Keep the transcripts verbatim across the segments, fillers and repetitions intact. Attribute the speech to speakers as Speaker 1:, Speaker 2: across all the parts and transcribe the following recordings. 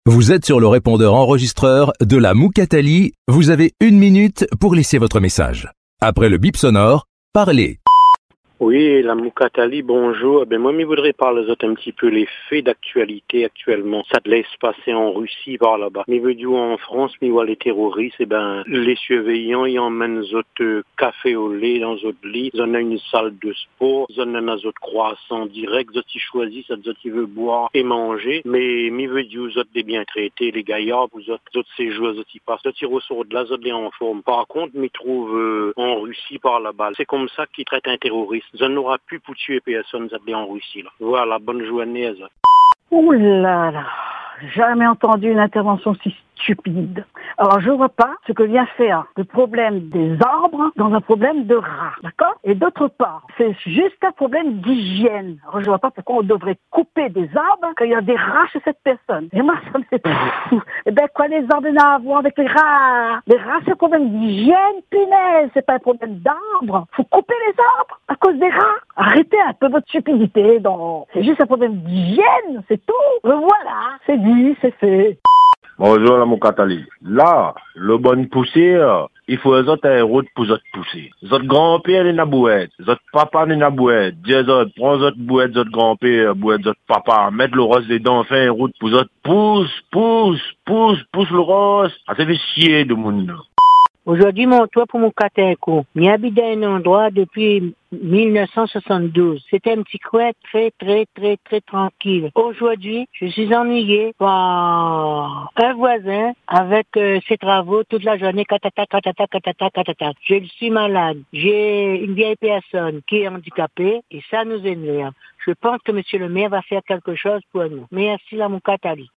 Speaker 1: Vous êtes sur le répondeur enregistreur de la Moukatali. Vous avez une minute pour laisser votre message. Après le bip sonore, parlez.
Speaker 2: Oui, la Moukatali, bonjour. Ben moi, je voudrais parler un petit peu les faits d'actualité actuellement. Ça te laisse passer en Russie par là-bas. Mais veut dire en France, mais voilà les terroristes, eh ben les surveillants, ils emmènent autres café au lait dans autres lits. Ils en ont une salle de sport. Ils en ont un autre croissant direct. Ils ils choisissent, ils ils veulent boire et manger. Mais mi veut dire aux autres des bien traités, les gaillards, aux autres, autres ces joueurs, ils passent. Ils ressortent de là, ils autres les en forme. Par contre, ils trouvent euh, en Russie par là-bas. C'est comme ça qu'ils traitent un terroriste. On n'aura plus pour tuer personne en Russie. Là. Voilà, bonne journée.
Speaker 3: Ouh là là, jamais entendu une intervention si stupide. Alors je vois pas ce que vient faire le problème des arbres dans un problème de rats, d'accord? Et d'autre part, c'est juste un problème d'hygiène. Alors je vois pas pourquoi on devrait couper des arbres quand il y a des rats chez cette personne. Et moi ça me fait fou. Eh ben quoi les arbres n'ont à voir avec les rats? Les rats c'est un problème d'hygiène, punaise, c'est pas un problème d'arbres. Faut couper les arbres à cause des rats. Arrêtez un peu votre stupidité, donc c'est juste un problème d'hygiène, c'est tout. Voilà, c'est dit, c'est fait.
Speaker 4: Bonjour la Moukatali. Là, le bon poussé, il faut les autres route pour les autres pousser. Les autres grand-père les nabouettes, les autres papa les nabouettes. Dis les autres, prends les autres bouettes, les autres grand-père, bouettes, les autres papa, mettre le rose dedans, faire une route pour les autres. Pousse, pousse, pousse, pousse le rose. Ah, c'est fait chier de monde.
Speaker 5: Aujourd'hui, mon toit pour mon catéco. J'habite habite dans un endroit depuis mille neuf cent soixante-douze. C'était un petit coin très, très, très, très tranquille. Aujourd'hui, je suis ennuyé par un voisin avec euh, ses travaux toute la journée. Catata, catata, catata, catata. Je suis malade. J'ai une vieille personne qui est handicapée et ça nous énerve. Je pense que monsieur le maire va faire quelque chose pour nous. Merci, la Moukatali.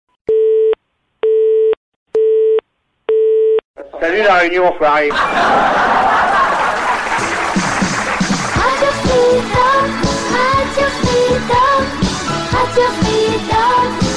Speaker 6: Salut la Réunion, enfoiré.
Speaker 7: Radio Freedom, Radio Freedom, Radio Freedom.